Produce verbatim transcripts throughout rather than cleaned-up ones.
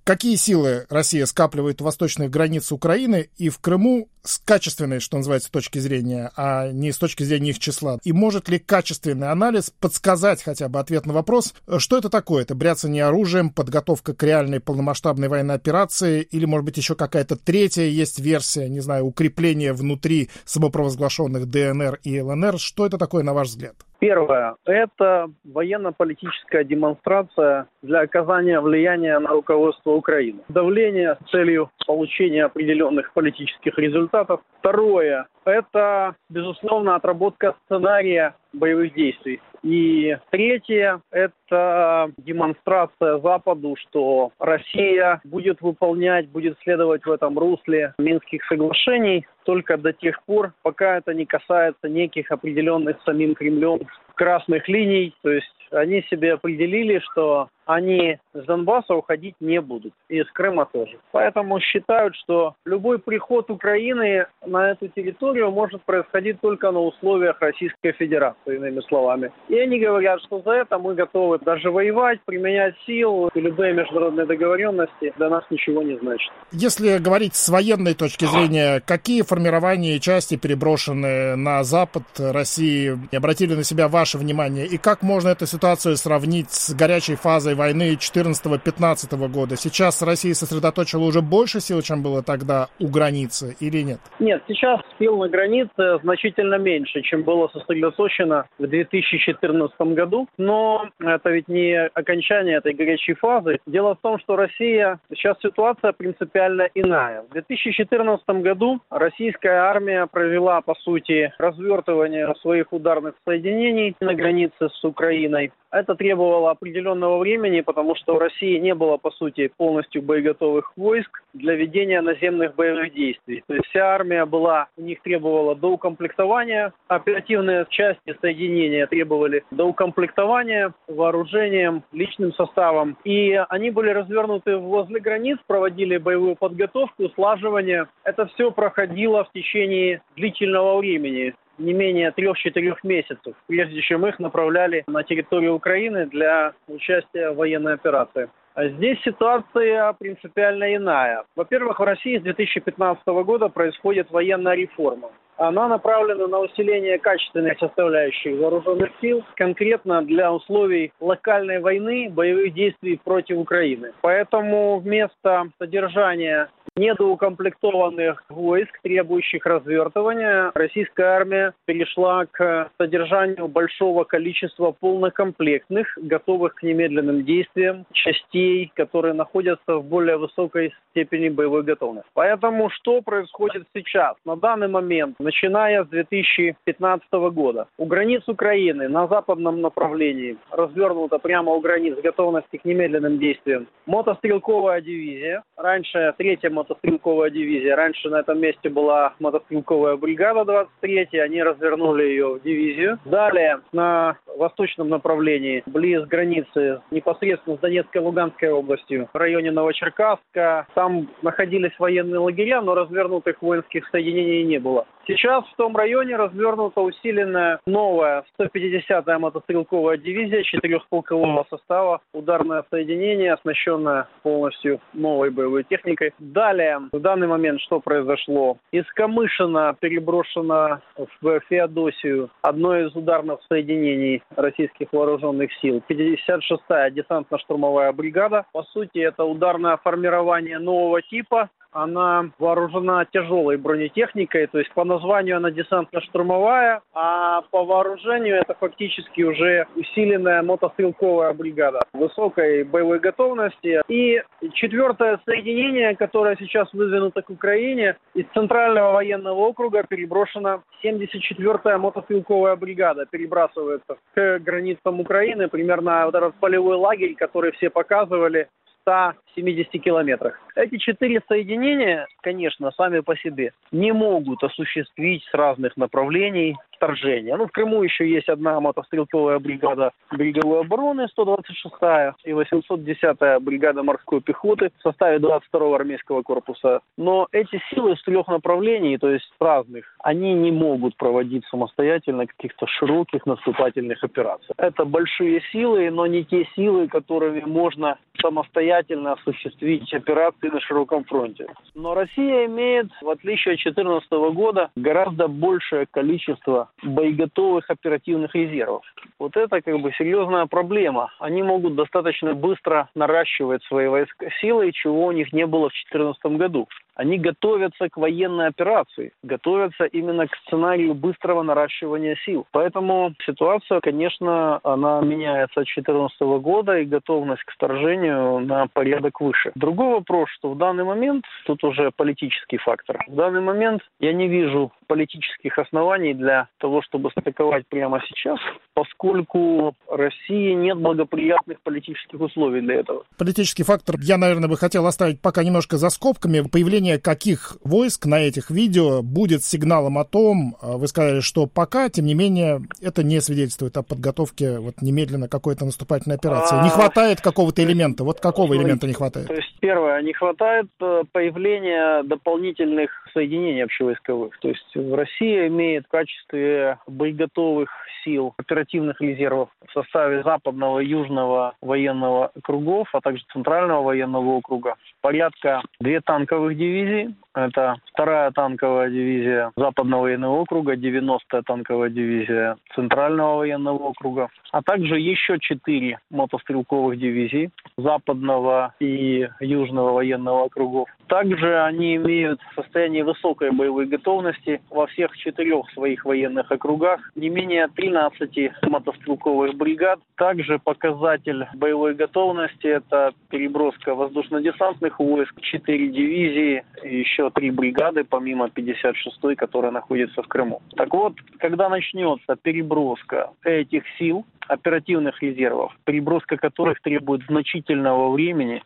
Какие силы Россия скапливает у восточных границ Украины и в Крыму с качественной, что называется, точки зрения, а не с точки зрения их числа? И может ли качественный анализ подсказать хотя бы ответ на вопрос, что это такое? Это бряцание оружием, подготовка к реальной полномасштабной военной операции или, может быть, еще какая-то третья есть версия, не знаю, укрепления внутри самопровозглашенных ДНР и ЛНР? Что это такое, на ваш взгляд? Первое. Это военно-политическая демонстрация для оказания влияния на руководство Украины. Давление с целью получения определенных политических результатов. Второе. Это, безусловно, отработка сценария боевых действий. И третье – это демонстрация Западу, что Россия будет выполнять, будет следовать в этом русле Минских соглашений только до тех пор, пока это не касается неких определенных самим Кремлем красных линий. То есть они себе определили, что они с Донбасса уходить не будут. И с Крыма тоже. Поэтому считают, что любой приход Украины на эту территорию может происходить только на условиях Российской Федерации, иными словами. И они говорят, что за это мы готовы даже воевать, применять силу, и любые международные договоренности для нас ничего не значат. Если говорить с военной точки зрения, какие формирования и части, переброшенные на запад России, обратили на себя ваше внимание? И как можно эту ситуацию сравнить с горячей фазой войны четырнадцатого-пятнадцатого года? Сейчас Россия сосредоточила уже больше сил, чем было тогда у границы, или нет? Нет, сейчас сил на границе значительно меньше, чем было сосредоточено в две тысячи четырнадцатом году. Но это ведь не окончание этой горячей фазы. Дело в том, что Россия, сейчас ситуация принципиально иная. В две тысячи четырнадцатом году российская армия провела, по сути, развертывание своих ударных соединений на границе с Украиной. Это требовало определенного времени, потому что у России не было, по сути, полностью боеготовых войск для ведения наземных боевых действий. То есть вся армия была, у них требовала доукомплектования, оперативные части соединения требовали доукомплектования вооружением, личным составом. И они были развернуты возле границ, проводили боевую подготовку, слаживание. Это все проходило в течение длительного времени. Не менее трех-четырех месяцев, прежде чем их направляли на территорию Украины для участия в военной операции. А здесь ситуация принципиально иная. Во-первых, в России с две тысячи пятнадцатого года происходит военная реформа. Она направлена на усиление качественных составляющих вооруженных сил, конкретно для условий локальной войны, боевых действий против Украины. Поэтому вместо содержания недоукомплектованных войск, требующих развертывания, российская армия перешла к содержанию большого количества полнокомплектных, готовых к немедленным действиям, частей, которые находятся в более высокой степени боевой готовности. Поэтому что происходит сейчас? На данный момент, начиная с две тысячи пятнадцатого года, у границ Украины на западном направлении развернута прямо у границ готовности к немедленным действиям мотострелковая дивизия. Раньше третья мотострелковая дивизия. Раньше на этом месте была мотострелковая бригада двадцать третья. Они развернули ее в дивизию. Далее на восточном направлении, близ границы, непосредственно с Донецкой и Луганской областью, в районе Новочеркасска, там находились военные лагеря, но развернутых воинских соединений не было. Сейчас в том районе развернута усиленная новая сто пятидесятая мотострелковая дивизия четырехполкового состава, ударное соединение, оснащенное полностью новой боевой техникой. Далее, в данный момент что произошло? Из Камышина переброшено в Феодосию одно из ударных соединений российских вооруженных сил, пятьдесят шестая десантно-штурмовая бригада. По сути, это ударное формирование нового типа. Она вооружена тяжелой бронетехникой, то есть по названию она десантно-штурмовая, а по вооружению это фактически уже усиленная мотострелковая бригада высокой боевой готовности. И четвертое соединение, которое сейчас выдвинуто к Украине, из Центрального военного округа переброшена семьдесят четвёртая мотострелковая бригада, перебрасывается к границам Украины, примерно вот этот полевой лагерь, который все показывали, в ста семидесяти километрах. Эти четыре соединения, конечно, сами по себе не могут осуществить с разных направлений вторжение. Ну, в Крыму еще есть одна мотострелковая бригада береговой обороны, сто двадцать шестая, и восемьсот десятая бригада морской пехоты в составе двадцать второго армейского корпуса. Но эти силы с трех направлений, то есть разных, они не могут проводить самостоятельно каких-то широких наступательных операций. Это большие силы, но не те силы, которыми можно самостоятельно осуществить операции на широком фронте. Но Россия имеет, в отличие от две тысячи четырнадцатого года, гораздо большее количество боеготовых оперативных резервов. Вот это как бы серьезная проблема. Они могут достаточно быстро наращивать свои войска, силы, чего у них не было в две тысячи четырнадцатом году. Они готовятся к военной операции, готовятся именно к сценарию быстрого наращивания сил. Поэтому ситуация, конечно, она меняется от две тысячи четырнадцатого года, и готовность к вторжению на порядок выше. Другой вопрос, что в данный момент, тут уже политический фактор, в данный момент я не вижу политических оснований для того, чтобы атаковать прямо сейчас, поскольку России нет благоприятных политических условий для этого. Политический фактор я, наверное, бы хотел оставить пока немножко за скобками. Появление каких войск на этих видео будет сигналом о том, вы сказали, что пока, тем не менее, это не свидетельствует о подготовке вот немедленно какой-то наступательной операции. Не хватает какого-то элемента. Вот какого элемента не хватает? То есть, первое, не хватает появления дополнительных соединений общевойсковых. То есть Россия имеет в качестве боеготовых сил, оперативных резервов в составе Западного и Южного военного округов, а также Центрального военного округа порядка две танковых дивизии. Это вторая танковая дивизия Западного военного округа, девяностая танковая дивизия Центрального военного округа, а также еще четыре мотострелковых дивизии Западного и Южного военного округов. Также они имеют состояние высокой боевой готовности во всех четырех своих военных округах, не менее тринадцати мотострелковых бригад. Также показатель боевой готовности – это переброска воздушно-десантных войск, четыре дивизии и еще три бригады, помимо пятьдесят шестой, которая находится в Крыму. Так вот, когда начнется переброска этих сил, оперативных резервов, переброска которых требует значительного времени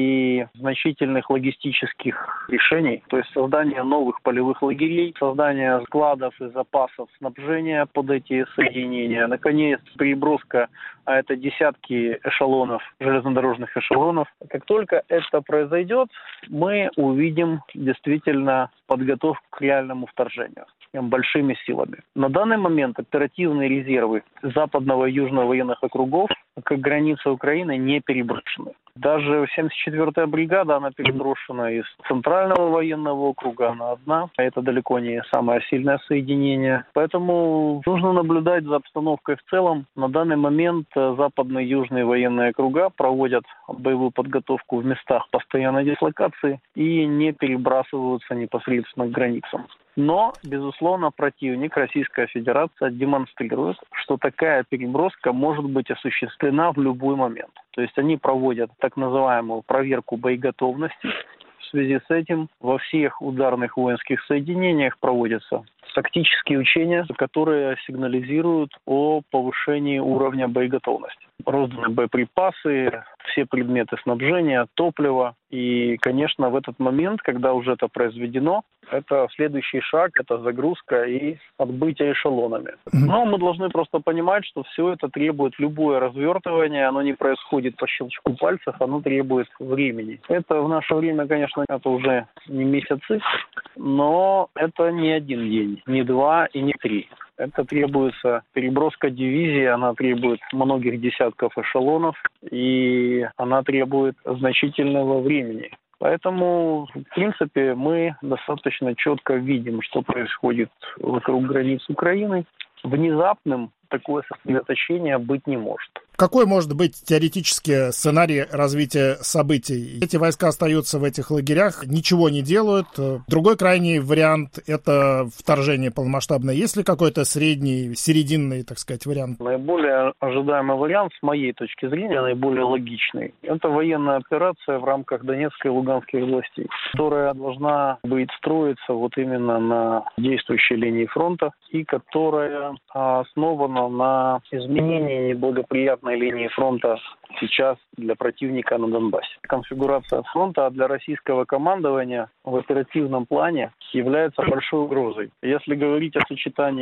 и значительных логистических решений, то есть создание новых полевых лагерей, создание складов и запасов снабжения под эти соединения, наконец, переброска, а это десятки эшелонов, железнодорожных эшелонов. Как только это произойдет, мы увидим действительно подготовку к реальному вторжению большими силами. На данный момент оперативные резервы Западного и Южного военных округов к границе Украины не переброшены. Даже семьдесят четвёртая бригада, она переброшена из Центрального военного округа, она одна. Это далеко не самое сильное соединение. Поэтому нужно наблюдать за обстановкой в целом. На данный момент Западные и Южные военные округа проводят боевую подготовку в местах постоянной дислокации и не перебрасываются непосредственно к границам. Но, безусловно, противник, Российская Федерация, демонстрирует, что такая переброска может быть осуществлена в любой момент. То есть они проводят так называемую проверку боеготовности. В связи с этим во всех ударных воинских соединениях проводятся тактические учения, которые сигнализируют о повышении уровня боеготовности. Розданы боеприпасы, все предметы снабжения, топливо. И, конечно, в этот момент, когда уже это произведено, это следующий шаг, это загрузка и отбытие эшелонами. Но мы должны просто понимать, что все это требует любое развертывание, оно не происходит по щелчку пальцев, оно требует времени. Это в наше время, конечно, это уже не месяцы, но это не один день, не два и не три. Это требуется переброска дивизии, она требует многих десятков эшелонов, и она требует значительного времени. Поэтому, в принципе, мы достаточно четко видим, что происходит вокруг границ Украины. Внезапным такое сосредоточение быть не может. Какой может быть теоретически сценарий развития событий? Эти войска остаются в этих лагерях, ничего не делают. Другой крайний вариант — это вторжение полномасштабное. Есть ли какой-то средний, серединный, так сказать, вариант? Наиболее ожидаемый вариант, с моей точки зрения, наиболее логичный. Это военная операция в рамках Донецкой и Луганской областей, которая должна быть строиться вот именно на действующей линии фронта и которая основана на изменении неблагоприятной линии фронта сейчас для противника на Донбассе. Конфигурация фронта для российского командования в оперативном плане является большой угрозой. Если говорить о сочетании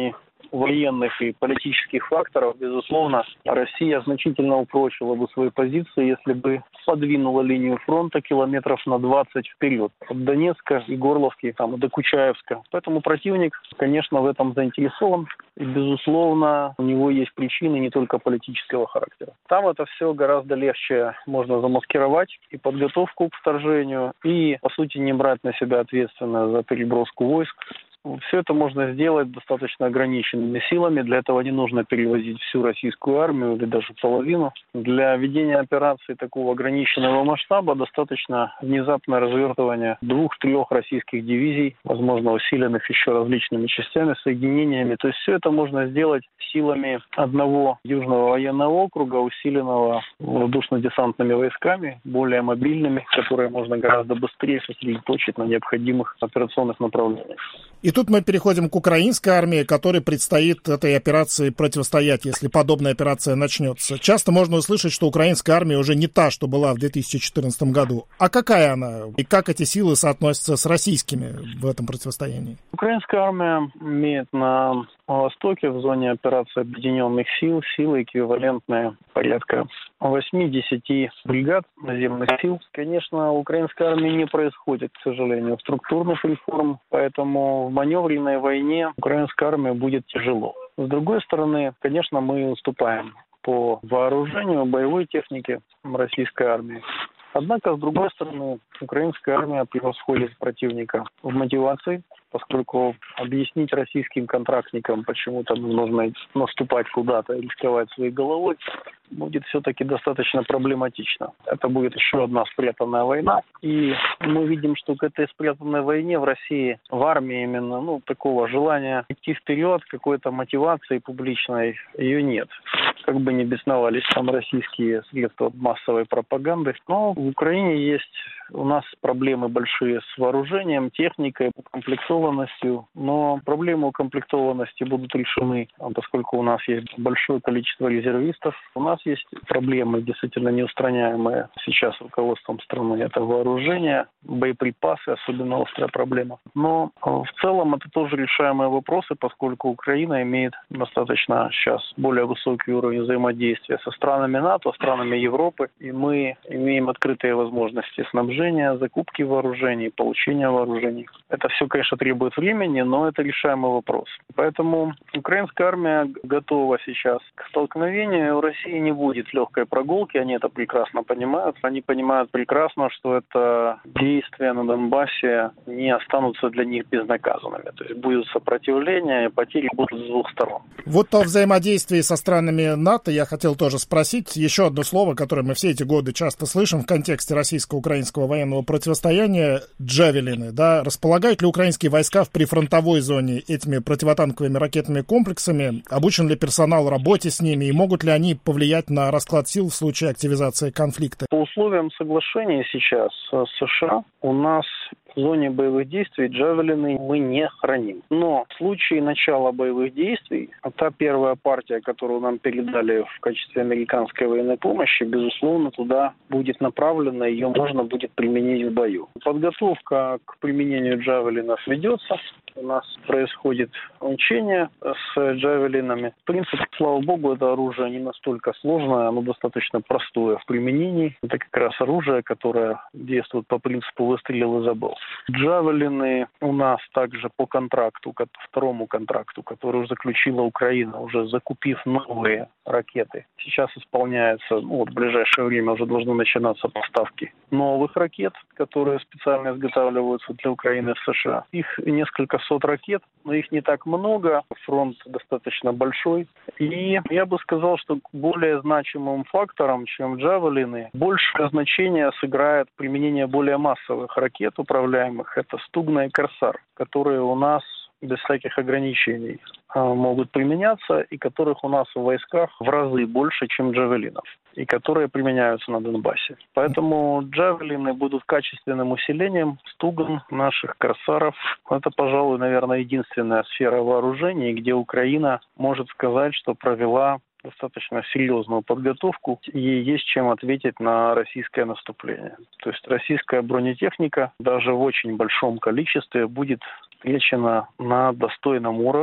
военных и политических факторов, безусловно, Россия значительно упрочила бы свои позиции, если бы подвинула линию фронта километров на двадцать вперед. От Донецка и Горловки там, до Кучаевска. Поэтому противник, конечно, в этом заинтересован. И, безусловно, у него есть причины не только политического характера. Там это все гораздо легче можно замаскировать и подготовку к вторжению, и, по сути, не брать на себя ответственность за переброску войск. Все это можно сделать достаточно ограниченными силами. Для этого не нужно перевозить всю российскую армию или даже половину. Для ведения операции такого ограниченного масштаба достаточно внезапное развертывание двух-трех российских дивизий, возможно, усиленных еще различными частями, соединениями. То есть все это можно сделать силами одного Южного военного округа, усиленного воздушно-десантными войсками, более мобильными, которые можно гораздо быстрее сосредоточить на необходимых операционных направлениях. И тут мы переходим к украинской армии, которой предстоит этой операции противостоять, если подобная операция начнется. Часто можно услышать, что украинская армия уже не та, что была в две тысячи четырнадцатом году. А какая она? И как эти силы соотносятся с российскими в этом противостоянии? Украинская армия имеет на востоке, в зоне операции объединенных сил, силы эквивалентные порядка восемь-десять бригад наземных сил. Конечно, у украинской армии не происходит, к сожалению, структурных реформ, поэтому в маневренной войне украинской армии будет тяжело. С другой стороны, конечно, мы уступаем по вооружению, боевой технике российской армии. Однако, с другой стороны, украинская армия превосходит противника в мотивации, поскольку объяснить российским контрактникам, почему там нужно наступать куда-то и рисковать своей головой, будет все-таки достаточно проблематично. Это будет еще одна спрятанная война. И мы видим, что к этой спрятанной войне в России, в армии именно, ну, такого желания идти вперед, какой-то мотивации публичной, ее нет. Как бы ни бесновались там российские средства массовой пропаганды. Но в Украине есть у нас проблемы большие с вооружением, техникой, укомплектованностью. Но проблемы укомплектованности будут решены, поскольку у нас есть большое количество резервистов. У нас есть проблемы, действительно неустраняемые сейчас руководством страны. Это вооружение, боеприпасы, особенно острая проблема. Но в целом это тоже решаемые вопросы, поскольку Украина имеет достаточно сейчас более высокий уровень взаимодействия со странами НАТО, странами Европы. И мы имеем открытые возможности снабжения, закупки вооружений, получения вооружений. Это все, конечно, требует времени, но это решаемый вопрос. Поэтому украинская армия готова сейчас к столкновению. У России не будет легкой прогулки, они это прекрасно понимают. Они понимают прекрасно, что это действия на Донбассе не останутся для них безнаказанными. То есть будет сопротивление, и потери будут с двух сторон. Вот о взаимодействии со странами НАТО я хотел тоже спросить. Еще одно слово, которое мы все эти годы часто слышим в контексте российско-украинского военного противостояния — джавелины. Да? Располагают ли украинские войска в прифронтовой зоне этими противотанковыми ракетными комплексами? Обучен ли персонал работе с ними? И могут ли они повлиять на расклад сил в случае активизации конфликта? По условиям соглашения сейчас с США у нас в зоне боевых действий джавелины мы не храним. Но в случае начала боевых действий, та первая партия, которую нам передали в качестве американской военной помощи, безусловно, туда будет направлена, ее можно будет применить в бою. Подготовка к применению джавелинов ведется. У нас происходит учение с джавелинами. В принципе, слава богу, это оружие не настолько сложное, оно достаточно простое в применении. Это как раз оружие, которое действует по принципу «выстрелил и забыл». Джавелины у нас также по контракту, второму контракту, который уже заключила Украина, уже закупив новые ракеты. Сейчас исполняется, ну, вот в ближайшее время уже должны начинаться поставки новых ракет, которые специально изготавливаются для Украины в США. Их несколько сот ракет, но их не так много, фронт достаточно большой. И я бы сказал, что более значимым фактором, чем джавелины, большее значение сыграет применение более массовых ракет управляемых. Это Стугна и Корсар, которые у нас без всяких ограничений могут применяться, и которых у нас в войсках в разы больше, чем джавелинов, и которые применяются на Донбассе. Поэтому джавелины будут качественным усилением Стуган, наших Корсаров. Это, пожалуй, наверное, единственная сфера вооружений, где Украина может сказать, что провела достаточно серьезную подготовку, и есть чем ответить на российское наступление. То есть российская бронетехника даже в очень большом количестве будет встречена на достойном уровне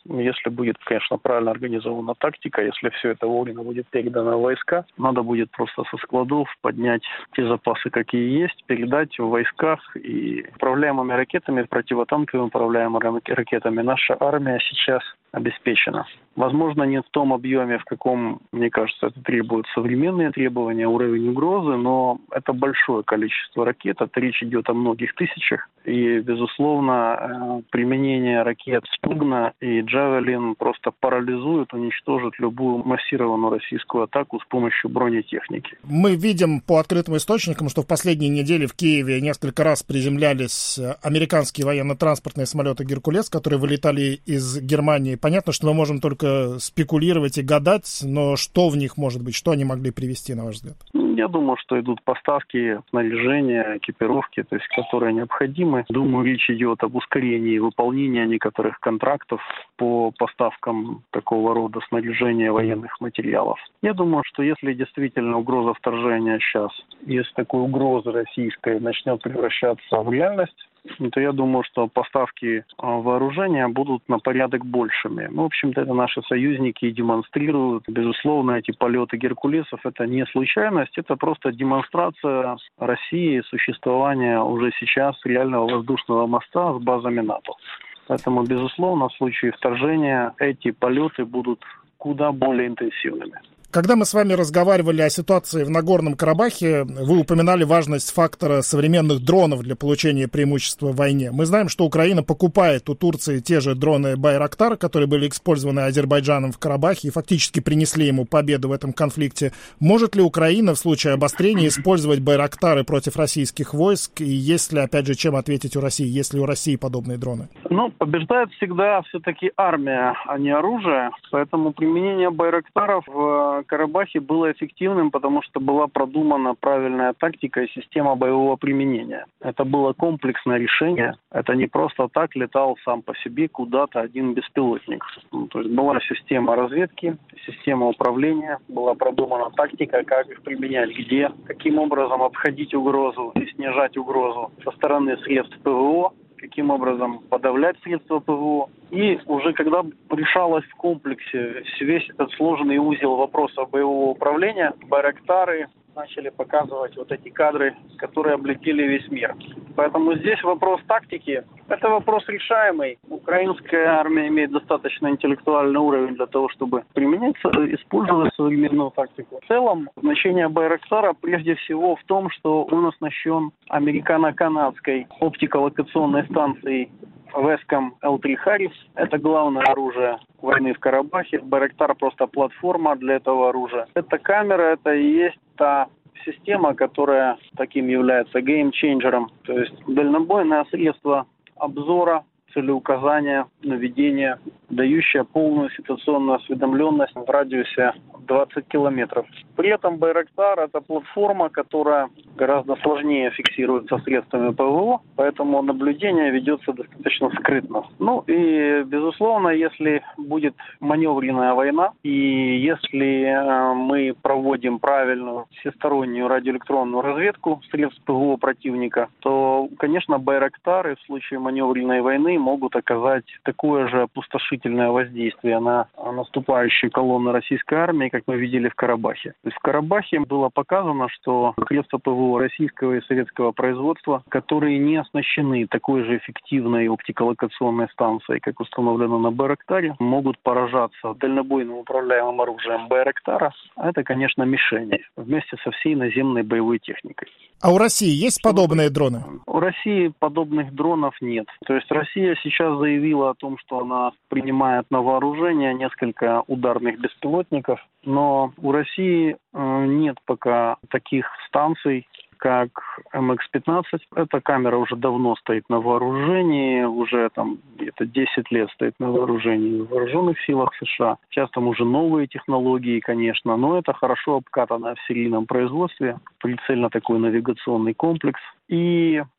Если будет, конечно, правильно организована тактика, если все это вовремя будет передано в войска, надо будет просто со складов поднять те запасы, какие есть, передать в войсках. И управляемыми ракетами, противотанковыми управляемыми ракетами наша армия сейчас обеспечена. Возможно, не в том объеме, в каком, мне кажется, это требуют современные требования, уровень угрозы, но это большое количество ракет, это речь идет о многих тысячах. И, безусловно, применение ракет «Стугна» и «Джавелин» просто парализует, уничтожит любую массированную российскую атаку с помощью бронетехники. Мы видим по открытым источникам, что в последние недели в Киеве несколько раз приземлялись американские военно-транспортные самолеты «Геркулес», которые вылетали из Германии. Понятно, что мы можем только спекулировать и гадать, но что в них может быть, что они могли привезти, на ваш взгляд? Я думаю, что идут поставки снаряжения, экипировки, то есть, которые необходимы. Думаю, речь идет об ускорении выполнения некоторых контрактов по поставкам такого рода снаряжения, военных материалов. Я думаю, что если действительно угроза вторжения сейчас, если такой угроза российская начнет превращаться в реальность, то я думаю, что поставки вооружения будут на порядок большими. Ну, в общем-то, это наши союзники и демонстрируют. Безусловно, эти полеты «Геркулесов» — это не случайность, это просто демонстрация России существования уже сейчас реального воздушного моста с базами НАТО. Поэтому, безусловно, в случае вторжения эти полеты будут куда более интенсивными. Когда мы с вами разговаривали о ситуации в Нагорном Карабахе, вы упоминали важность фактора современных дронов для получения преимущества в войне. Мы знаем, что Украина покупает у Турции те же дроны «Байрактар», которые были использованы Азербайджаном в Карабахе и фактически принесли ему победу в этом конфликте. Может ли Украина в случае обострения использовать «Байрактары» против российских войск? И есть ли, опять же, чем ответить у России? Есть ли у России подобные дроны? Ну, побеждает всегда все-таки армия, а не оружие. Поэтому применение «Байрактаров» в Карабахе было эффективным, потому что была продумана правильная тактика и система боевого применения. Это было комплексное решение. Это не просто так летал сам по себе куда-то один беспилотник. Ну, то есть была система разведки, система управления, была продумана тактика, как их применять, где, каким образом обходить угрозу и снижать угрозу со стороны средств ПВО, каким образом подавлять средства ПВО. И уже когда решалось в комплексе весь этот сложный узел вопросов боевого управления, байрактары начали показывать вот эти кадры, которые облетели весь мир. Поэтому здесь вопрос тактики. Это вопрос решаемый. Украинская армия имеет достаточно интеллектуальный уровень для того, чтобы применять, использовать современную тактику. В целом, значение байрактара прежде всего в том, что он оснащен американо-канадской оптико-локационной станцией Веском эл три Харрис. Это главное оружие войны в Карабахе. Байрактар просто платформа для этого оружия. Эта камера, это и есть та система, которая таким является геймчейнджером. То есть дальнобойное средство обзора, целеуказания, наведения, дающее полную ситуационную осведомленность в радиусе двадцать километров. При этом Байрактар — это платформа, которая гораздо сложнее фиксируется средствами ПВО, поэтому наблюдение ведется достаточно скрытно. Ну и, безусловно, если будет маневренная война, и если э, мы проводим правильную всестороннюю радиоэлектронную разведку средств ПВО противника, то, конечно, Байрактары в случае маневренной войны могут оказать такое же опустошительное воздействие на наступающие колонны российской армии, как мы видели в Карабахе. То есть в Карабахе было показано, что средства ПВО российского и советского производства, которые не оснащены такой же эффективной оптико-локационной станцией, как установлено на Байрактаре, могут поражаться дальнобойным управляемым оружием Байрактара. А это, конечно, мишени вместе со всей наземной боевой техникой. А у России есть подобные дроны? У России подобных дронов нет. То есть Россия сейчас заявила о том, что она принимает на вооружение несколько ударных беспилотников, но у России э, нет пока таких станций, как эм икс пятнадцать. Эта камера уже давно стоит на вооружении, уже там где-то десять лет стоит на вооружении в вооруженных силах США. Сейчас там уже новые технологии, конечно, но это хорошо обкатано в серийном производстве, прицельно такой навигационный комплекс. И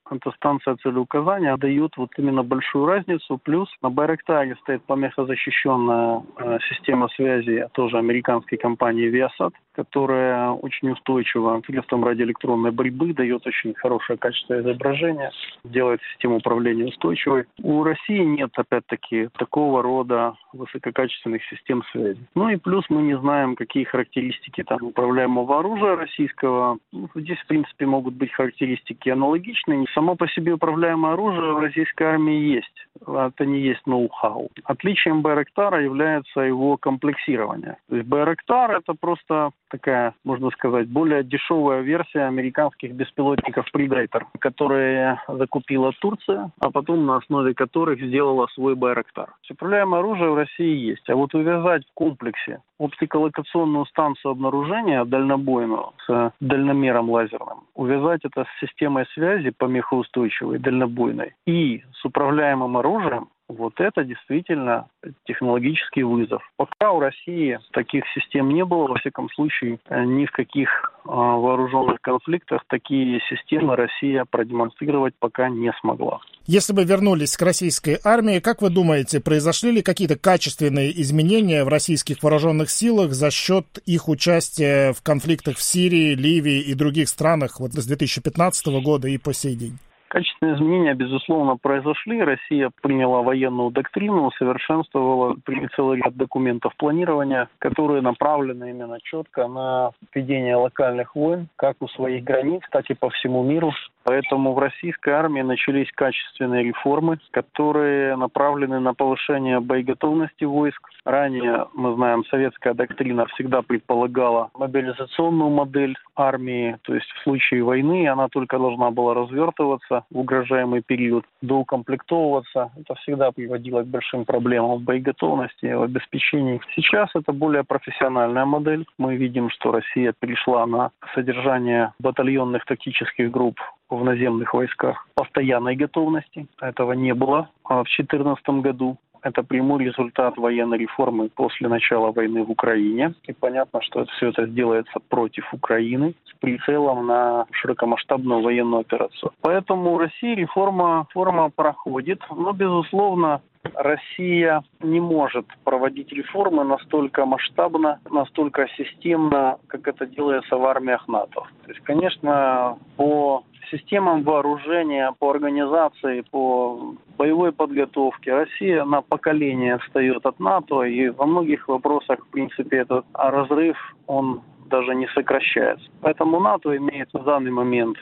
это станция целеуказания, дает вот именно большую разницу. Плюс на Байрактаре стоит помехозащищенная э, система связи тоже американской компании Viasat, которая очень устойчива средством радиоэлектронной борьбы, дает очень хорошее качество изображения, делает систему управления устойчивой. У России нет, опять-таки, такого рода высококачественных систем связи. Ну и плюс мы не знаем, какие характеристики там управляемого оружия российского. Ну, здесь, в принципе, могут быть характеристики аналогичные. Само по себе управляемое оружие в российской армии есть. Это не есть ноу-хау. Отличием Байрактара является его комплексирование. То есть Байрактар — это просто такая, можно сказать, более дешевая версия американских беспилотников Predator, которые закупила Турция, а потом на основе которых сделала свой Байрактар. Управляемое оружие в России есть. А вот увязать в комплексе оптиколокационную станцию обнаружения дальнобойную с дальномером лазерным, увязать это с системой связи помехоустойчивой, дальнобойной и с управляемым оружием, вот это действительно технологический вызов. Пока у России таких систем не было, во всяком случае, ни в каких э, вооруженных конфликтах такие системы Россия продемонстрировать пока не смогла. Если бы вернулись к российской армии, как вы думаете, произошли ли какие-то качественные изменения в российских вооруженных силах за счет их участия в конфликтах в Сирии, Ливии и других странах вот с две тысячи пятнадцатого года и по сей день? Качественные изменения, безусловно, произошли. Россия приняла военную доктрину, усовершенствовала целый ряд документов планирования, которые направлены именно четко на ведение локальных войн, как у своих границ, так и по всему миру. Поэтому в российской армии начались качественные реформы, которые направлены на повышение боеготовности войск. Ранее, мы знаем, советская доктрина всегда предполагала мобилизационную модель армии, то есть в случае войны она только должна была развертываться в угрожаемый период, доукомплектовываться. Это всегда приводило к большим проблемам в боеготовности, в обеспечении. Сейчас это более профессиональная модель. Мы видим, что Россия перешла на содержание батальонных тактических групп в наземных войсках постоянной готовности. Этого не было в две тысячи четырнадцатом году. Это прямой результат военной реформы после начала войны в Украине. И понятно, что все это сделается против Украины с прицелом на широкомасштабную военную операцию. Поэтому в России реформа, реформа проходит, но, безусловно, Россия не может проводить реформы настолько масштабно, настолько системно, как это делается в армиях НАТО. То есть, конечно, по системам вооружения, по организации, по боевой подготовке Россия на поколение отстает от НАТО, и во многих вопросах, в принципе, этот разрыв, он даже не сокращается. Поэтому НАТО имеет в данный момент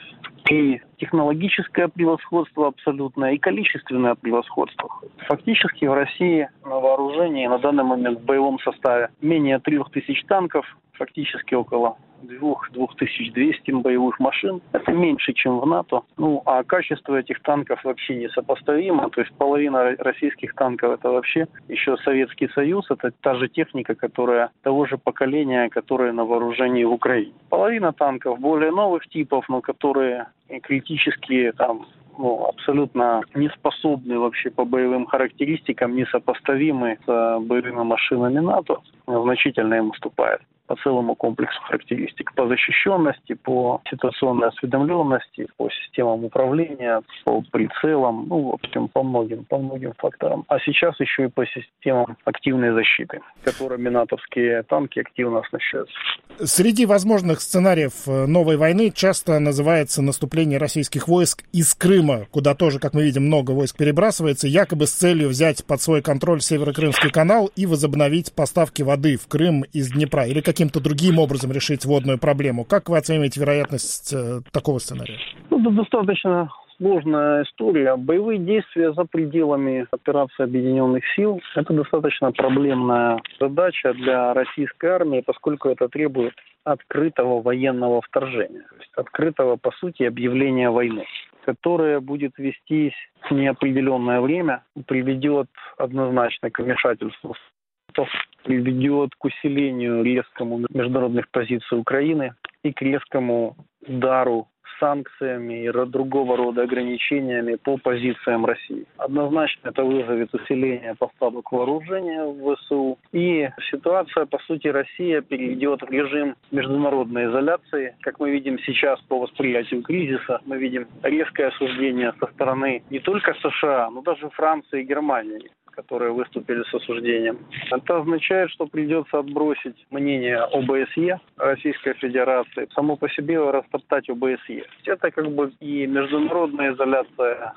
и технологическое превосходство абсолютное, и количественное превосходство. Фактически в России на вооружении на данный момент в боевом составе менее трех тысяч танков, фактически около двух-двух тысяч двухсот боевых машин. Это меньше, чем в НАТО. Ну, а качество этих танков вообще несопоставимо. То есть половина российских танков — это вообще еще Советский Союз. Это та же техника, которая того же поколения, которая на вооружении в Украине. Половина танков более новых типов, но которые критически там ну, абсолютно не способны вообще по боевым характеристикам, несопоставимы с боевыми машинами НАТО, значительно им уступает по целому комплексу характеристик, по защищенности, по ситуационной осведомленности, по системам управления, по прицелам, ну, в общем, по многим, по многим факторам. А сейчас еще и по системам активной защиты, которыми натовские танки активно оснащаются. Среди возможных сценариев новой войны часто называется наступление российских войск из Крыма, куда тоже, как мы видим, много войск перебрасывается, якобы с целью взять под свой контроль Северо-Крымский канал и возобновить поставки воды в Крым из Днепра, или каким-то другим образом решить водную проблему. Как вы оцениваете вероятность э, такого сценария? Ну, это достаточно сложная история. Боевые действия за пределами операции Объединенных сил – это достаточно проблемная задача для российской армии, поскольку это требует открытого военного вторжения, то есть открытого, по сути, объявления войны, которое будет вестись в неопределенное время, приведет однозначно к вмешательству, приведет к усилению резкому международных позиций Украины и к резкому удару санкциями и другого рода ограничениями по позициям России. Однозначно это вызовет усиление поставок вооружения в ВСУ. И ситуация, по сути, Россия перейдет в режим международной изоляции. Как мы видим сейчас по восприятию кризиса, мы видим резкое осуждение со стороны не только США, но даже Франции и Германии, которые выступили с осуждением. Это означает, что придется отбросить мнение ОБСЕ Российской Федерации, само по себе растоптать ОБСЕ. Это как бы и международная изоляция,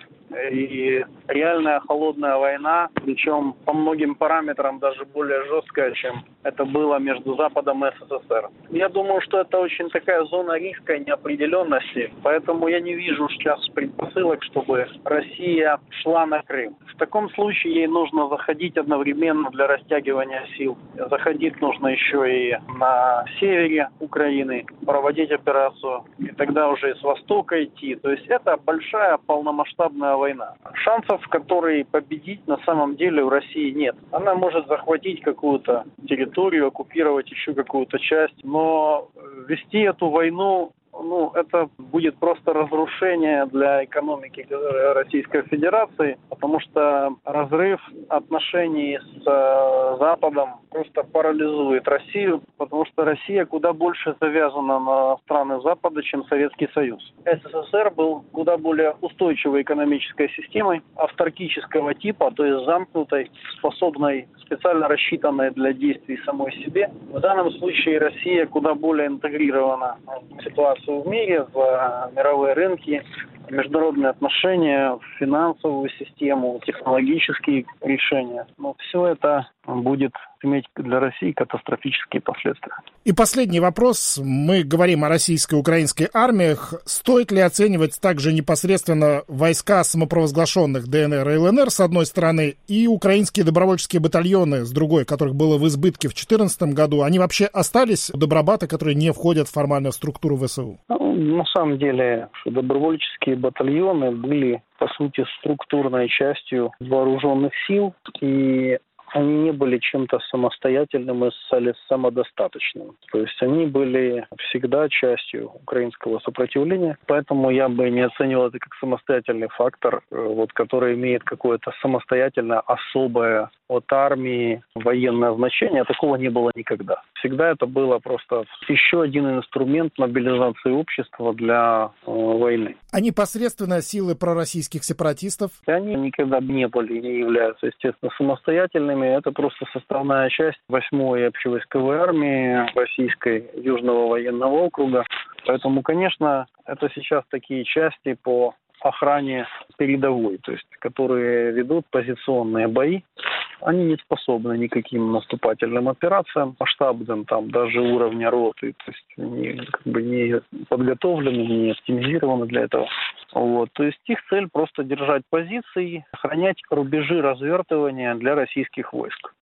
и реальная холодная война, причем по многим параметрам даже более жесткая, чем это было между Западом и СССР. Я думаю, что это очень такая зона риска и неопределенности, поэтому я не вижу сейчас предпосылок, чтобы Россия шла на Крым. В таком случае ей нужно заходить одновременно для растягивания сил. Заходить нужно еще и на севере Украины, проводить операцию, и тогда уже и с востока идти. То есть это большая полномасштабная война. Шансов, которые победить на самом деле у России нет. Она может захватить какую-то территорию, оккупировать еще какую-то часть, но вести эту войну, ну, это будет просто разрушение для экономики Российской Федерации, потому что разрыв отношений с э, Западом просто парализует Россию, потому что Россия куда больше завязана на страны Запада, чем Советский Союз. СССР был куда более устойчивой экономической системой, авторкического типа, то есть замкнутой, способной, специально рассчитанной для действий самой себе. В данном случае Россия куда более интегрирована в ситуацию в мире, в мировые рынки, международные отношения, в финансовую систему, технологические решения. Но все это будет иметь для России катастрофические последствия. И последний вопрос. Мы говорим о российско-украинской армиях. Стоит ли оценивать также непосредственно войска самопровозглашенных ДНР и ЛНР с одной стороны и украинские добровольческие батальоны с другой, которых было в избытке в две тысячи четырнадцатом году? Они вообще остались у Добробата, которые не входят в формальную структуру ВСУ? Ну, на самом деле, что добровольческие батальоны были, по сути, структурной частью вооруженных сил, и они не были чем-то самостоятельным и самодостаточным. То есть они были всегда частью украинского сопротивления. Поэтому я бы не оценивал это как самостоятельный фактор, вот, который имеет какое-то самостоятельное, особое от армии военное значение. Такого не было никогда. Всегда это было просто еще один инструмент мобилизации общества для э, войны. А непосредственно силы пророссийских сепаратистов? Они никогда не были и не являются, естественно, самостоятельными. Это просто составная часть восьмой общевойсковой армии российской Южного военного округа. Поэтому, конечно, это сейчас такие части по охране передовой, то есть которые ведут позиционные бои. Они не способны никаким наступательным операциям масштабным, там даже уровня роты, то есть они как бы не подготовлены, не оптимизированы для этого. Вот. То есть их цель просто держать позиции, охранять рубежи развертывания для российских войск.